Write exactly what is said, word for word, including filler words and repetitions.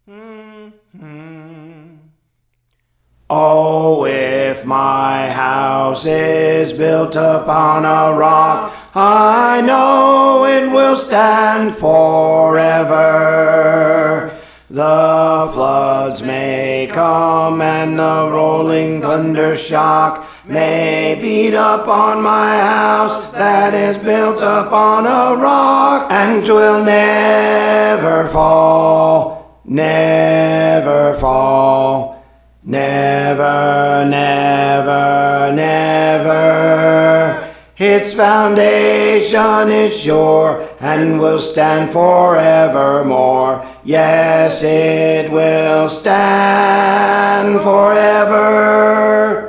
Oh, if my house is built upon a rock, I know it will stand forever. The floods may come and the rolling thunder shock may beat upon my house that is built upon a rock, and 'twill never fall, never fall. Never, never, never. Its foundation is sure and will stand forevermore. Yes, it will stand forever.